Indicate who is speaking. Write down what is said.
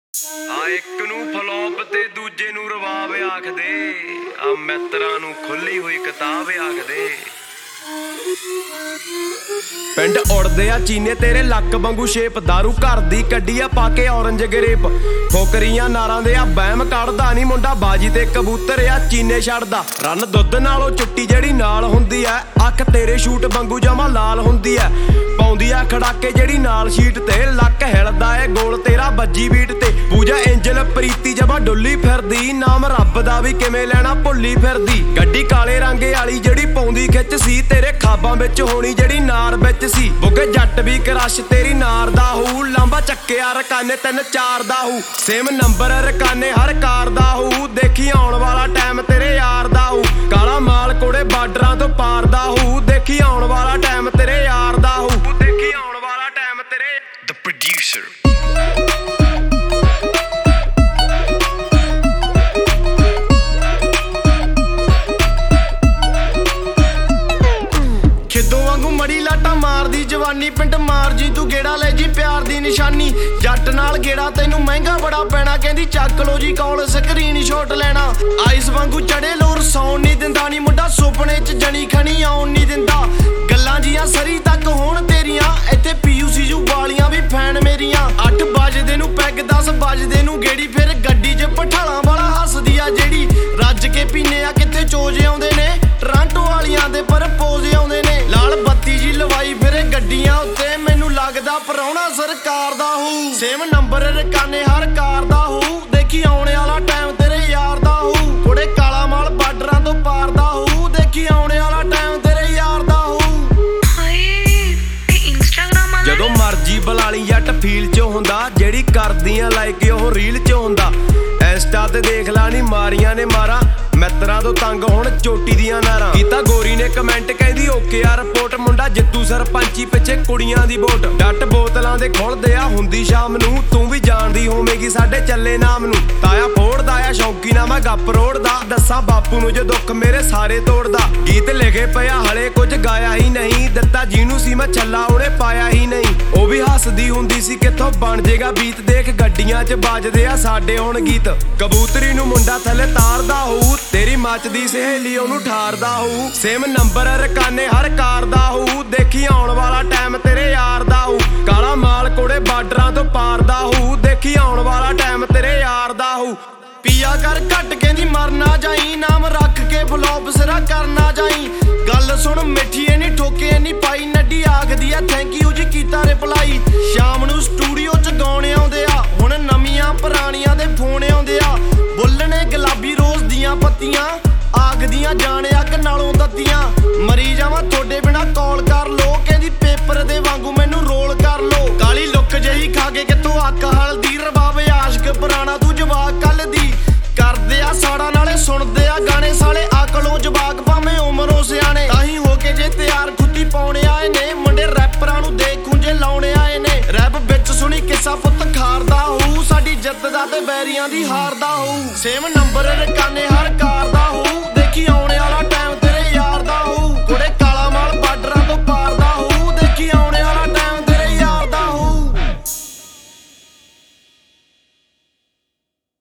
Speaker 1: ਆ ਇੱਕ ਨੂੰ ਫਲੋਪ ਤੇ ਦੂਜੇ ਨੂੰ ਰਵਾਬ ਆਖਦੇ, ਆ ਮਿੱਤਰਾਂ ਨੂੰ ਖੁੱਲੀ ਹੋਈ ਕਿਤਾਬ ਆਖਦੇ। ਪਿੰਡ ਉੜਦੇ ਆ ਚੀਨੇ ਤੇਰੇ ਲੱਕ ਵਾਂਗੂ ਸ਼ੇਪ, ਦਾਰੂ ਘਰ ਦੀ ਕੱਢੀ ਆ ਪਾ ਕੇ ਔਰੰਜ ਗਰੇਪ। ਫੋਕਰੀਆਂ ਨਾਰਾਂ ਦੇ ਆ ਬਹਿਮ ਕੱਢਦਾ ਨੀ ਮੁੰਡਾ, ਬਾਜੀ ਤੇ ਕਬੂਤਰ ਆ ਚੀਨੇ ਛੱਡਦਾ। ਰੰਨ ਦੁੱਧ ਨਾਲੋਂ ਚਿੱਟੀ ਜਿਹੜੀ ਨਾਲ ਹੁੰਦੀ ਐ, ਅੱਖ ਤੇਰੇ ਸ਼ੂਟ ਵਾਂਗੂ ਜਮਾ ਲਾਲ ਹੁੰਦੀ ਐ। ਪਾਉਂਦੀ ਆ ਖੜਾਕੇ ਜਿਹੜੀ ਨਾਲ ਸ਼ੀਟ ਤੇ, ਲੱਕ ਹਿਲਦਾ ਏ ਗੋਲ ਤੇਰਾ ਵੱਜੀ ਬੀਟ ਤੇ। ਪੂਜਾ ਐਂਜਲ ਪ੍ਰੀਤੀ ਜਮਾ ਡੁੱਲੀ ਫਿਰਦੀ, ਨਾਮ ਰੱਬ ਦਾ ਵੀ ਕਿਵੇਂ ਲੈਣਾ ਭੁੱਲੀ ਫਿਰਦੀ। ਗੱਡੀ ਕਾਲੇ ਰੰਗ ਵਾਲੀ ਜਿਹੜੀ ਪਾਉਂਦੀ ਖਿੱਚ ਸੀ, ਤੇਰੇ ਖਾਬਾਂ ਵਿੱਚ ਹੋਣੀ ਜਿਹੜੀ ਨਾਰ ਵਿੱਚ ਸੀ। ਬੁੱਗੇ ਜੱਟ ਵੀ ਕਰਸ਼ ਤੇਰੀ ਨਾਰ ਦਾ ਹੂ, ਲਾਂਬਾ ਚੱਕਿਆ ਰਕਾਨੇ 3-4 ਦਾ ਹੂ। ਸੇਮ ਨੰਬਰ ਰਕਾਨੇ ਹਰ ਕਾਰ ਦਾ ਹੂ, ਦੇਖੀ ਆਉਣ ਵਾਲਾ ਟਾਈਮ ਤੇਰੇ ਯਾਰ ਦਾ ਹੂ। ਕਾਲਾ ਮਾਲ ਕੋੜੇ ਬਾਰਡਰਾਂ ਤੋਂ ਪਾਰ ਦਾ ਹੂ, ਦੇਖੀ ਆਉਣ ਵਾਲਾ ਟਾਈਮ ਤੇਰੇ ਯਾਰ ਦਾ ਹੂ। ਦੇਖੀ ਆਉਣ ਵਾਲਾ ਟਾਈਮ ਤੇਰੇ The Producer। ਮੜੀ ਲਾਟਾ ਮਾਰਦੀ ਜਵਾਨੀ, ਪਿੰਡ ਮਾਰ ਜੀ ਤੂੰ ਗੇੜਾ ਲੈ ਜੀ ਪਿਆਰ ਦੀ ਨਿਸ਼ਾਨੀ। ਜੱਟ ਨਾਲ ਗੇੜਾ ਤੈਨੂੰ ਮਹਿੰਗਾ ਬੜਾ ਪੈਣਾ, ਕਹਿੰਦੀ ਚੱਕ ਲੋ ਜੀ ਕਾਲ ਸਕਰੀਨ ਸ਼ਾਟ ਲੈਣਾ। ਆਈਸ ਵਾਂਗੂ ਚੜੇ ਲੋਰ ਸੌਣ ਨਹੀਂ ਦਿੰਦਾ ਨੀ ਮੁੰਡਾ, ਸੁਪਨੇ ਚ ਜਣੀ ਖਣੀ ਆਉਣ ਨਹੀਂ ਦਿੰਦਾ। ਗੱਲਾਂ ਜੀਆਂ ਸਰੀ ਤੱਕ ਹੋਣ ਤੇਰੀਆਂ, ਇੱਥੇ PUCU ਵਾਲੀਆਂ ਵੀ ਫੈਨ ਮੇਰੀਆਂ। 8 ਵਜਦੇ ਨੂੰ ਪੈਗ 10 ਵਜਦੇ ਨੂੰ ਗੇੜੀ, ਫਿਰ ਗੱਡੀ 'ਚ ਪਠਾਲਾਂ ਵਾਲਾ ਹੱਸਦੀ ਆ ਜਿਹੜੀ। ਰੱਜ ਕੇ ਪੀਨੇ ਆ ਕਿੱਥੇ ਚੋਜ ਆਉਂਦੇ ਨੇ, ਟਰਾਂਟੋ ਵਾਲੀਆਂ ਦੇ ਪਰ ਪੋਜ ਆਉਂਦੇ ਨੇ। ਲਾਲ ਬੱਤੀ ਜੀ ਲਵਾਈ ਫਿਰੇ ਗੱਡੀਆਂ ਉੱਤੇ, ਮੈਨੂੰ ਲੱਗਦਾ ਪਰਾਉਣਾ ਸਰਕਾਰ ਦਾ ਹੂ। ਸੇਮ ਨੰਬਰ ਰਕਾਨੇ ਹਰ ਕਾਰ ਦਾ ਹੂ, ਦੇਖੀ ਆਉਣੇ ਵਾਲਾ ਟਾਈਮ ਤੇਰੇ ਯਾਰ ਦਾ ਹੂ। ਕੋੜੇ ਕਾਲਾ ਮਾਲ ਬਾਰਡਰਾਂ ਤੋਂ ਪਾਰ ਦਾ ਹੂ, ਦੇਖੀ ਆਉਣੇ ਵਾਲਾ ਟਾਈਮ ਤੇਰੇ ਯਾਰ ਦਾ ਹੂ। ਜਦੋਂ ਮਰਜੀ ਬੁਲਾਲੀ ਜੱਟ ਫੀਲ ਚ ਹੁੰਦਾ, ਜਿਹੜੀ ਕਰਦੀਆਂ ਲਾਈਕ ਉਹ ਰੀਲ ਚ ਹੁੰਦਾ। ਇੰਸਟਾ ਤੇ ਦੇਖ ਲਾ ਨੀ ਮਾਰੀਆਂ ਨੇ ਮਾਰਾਂ, ਮਿੱਤਰਾਂ ਤੋਂ ਤੰਗ ਹੁਣ ਚੋਟੀ ਦੀਆਂ ਨਾਰਾਂ। ਕੀਤਾ ਗੋਰੀ ਨੇ ਕਮੈਂਟ ਕਹਿੰਦੀ ਓਕੇ ਆ ਰਿਪੋਰਟ, ਮੁੰਡਾ ਜਿੱਤੂ ਸਰਪੰਚੀ ਪਿੱਛੇ ਕੁੜੀਆਂ ਦੀ ਵੋਟ। ਡੱਟ ਬੋਤਲਾਂ ਦੇ ਖੁੱਲਦੇ ਆ ਹੁੰਦੀ ਸ਼ਾਮ ਨੂੰ, ਤੂੰ ਵੀ ਜਾਣਦੀ ਹੋਵੇਂਗੀ ਸਾਡੇ ਚੱਲੇ ਨਾਮ ਨੂੰ। ਤਾਇਆ ਫੋੜਦਾ ਆ ਸ਼ੌਂਕੀ ਨਾ ਮੈਂ ਗੱਪ ਰੋੜਦਾ, ਦੱਸਾਂ ਬਾਪੂ ਨੂੰ ਜੇ ਦੁੱਖ ਮੇਰੇ ਸਾਰੇ ਤੋੜਦਾ। ਗੀਤ ਲਿਖੇ ਪਿਆ ਹਲੇ ਕੁਝ ਗਾਇਆ ਹੀ ਨਹੀਂ, ਦਿੱਤਾ ਜਿਹਨੂੰ ਸੀ ਮੈਂ ਛੱਲਾ ਉਹਨੇ ਪਾਇਆ ਹੀ ਨਹੀਂ। ਉਹ ਵੀ ਹੱਸਦੀ ਹੁੰਦੀ ਸੀ ਕਿੱਥੋਂ ਬਣ ਜੇਗਾ ਬੀਤ, ਦੇਖ ਗੱਡੀਆਂ 'ਚ ਵੱਜਦੇ ਆ ਸਾਡੇ ਹੁਣ ਗੀਤ। ਕਬੂਤਰੀ ਨੂੰ ਮੁੰਡਾ ਥੱਲੇ ਤਾਰਦਾ ਹੋਊ, ਤੇਰੀ ਮੱਚਦੀ ਸਹੇਲੀ ਉਹਨੂੰ ਠਾਰਦਾ ਹੋਊ। ਸੇਮ ਨੰਬਰ ਰਕਾਨੇ ਹਰ ਕਾਰ ਦਾ ਹੋਊ, ਦੇਖੀ ਆਉਣ ਵਾਲਾ ਟਾਈਮ ਤੇਰੇ ਯਾਰ ਦਾ ਹੋਊ। ਕਾਲਾ ਮਾਲ ਕੋੜੇ ਬਾਰਡਰਾਂ ਤੋਂ ਪਾਰ ਦਾ ਹੋਊ, ਦੇਖੀ ਆਉਣ ਵਾਲਾ ਟਾਈਮ ਤੇਰੇ ਯਾਰ ਦਾ ਹੋਊ। ਪੀਆ ਕਰ ਘੱਟ ਕਹਿੰਦੀ ਮਰਨਾ ਜਾਈ, ਨਾਮ ਰੱਖ ਕੇ ਫਲੋਪ ਸਿਰਾ ਕਰਨਾ ਜਾਈ। ਗੱਲ ਸੁਣ ਮਿੱਠੀ ਨੀ ਠੋਕੇ ਨੀ ਪਾਈ, ਨੱਡੀ ਆਖਦੀ ਆ ਥੈਂਕ ਯੂ ਜੀ ਕੀਤਾ ਰਿਪਲਾਈ। ਸ਼ਾਮ ਨੂੰ ਸਟੂਡੀਓ 'ਚ ਗਾਉਣੇ ਆਉਂਦੇ ਆ, ਹੁਣ ਨਵੀਆਂ ਪੁਰਾਣੀਆਂ ਦੇ ਫੋਨ ਆਉਂਦੇ ਆ। ਬੁੱਲਣੇ ਗੁਲਾਬੀ ਰੋਜ਼ ਦੀਆਂ ਪੱਤੀਆਂ, ਆਖਦੀਆਂ ਜਾਣ ਅੱਗ ਨਾਲੋਂ ਦਿੱਤੀਆਂ। ਮਰੀ ਜਾਵਾਂ ਤੁਹਾਡੇ ਬਿਨਾ ਕਾਲ ਕਰ ਲੋ, ਕਹਿੰਦੀ ਪੇਪਰ ਦੇ ਵਾਂਗੂ ਮੈਨੂੰ ਰੋਲ ਕਰ ਲੋ। ਕਾਲੀ ਲੁੱਕ ਜਿਹੀ ਖਾ ਕੇ ਕਿੱਥੋਂ ਅੱਕ ਹਲਦੀ, ਰਬਾਬ ਆਸ਼ਕ ਪੁਰਾਣਾ ਤੂੰ ਜਵਾਕ ਕੱਲ ਦੀ। ਕਰਦੇ ਆ ਸਾੜਾ ਨਾਲੇ ਸੁਣਦੇ ਆ ਗਾਣੇ ਸਾਲੇ, ਅਕਲੋਂ ਜਵਾਕ ਭਾਵੇਂ ਉਮਰੋਂ ਸਿਆਣੇ। ਤਾਹੀਂ ਹੋ ਕੇ ਜੇ ਤਿਆਰ ਖੁੱਦੀ ਪਾਉਣੇ ਆਏ ਨੇ, ਮੁੰਡੇ ਰੈਪਰਾਂ ਨੂੰ ਦੇਖ ਖੁੰਝੇ ਲਾਉਣੇ ਆਏ ਨੇ। ਰੈਪ ਵਿੱਚ ਸੁਣੀ ਕਿੱਸਾ ਪੁੱਤ ਖਾਰਦਾ ਹੋਊ, ਸਾਡੀ ਜਿੱਤ ਦਾ ਤੇ ਬੈਰੀਆਂ ਦੀ ਹਾਰਦਾ ਹੋਊ। ਸੇਮ ਨੰਬਰ ਰਕਾਨੇ ਹਰ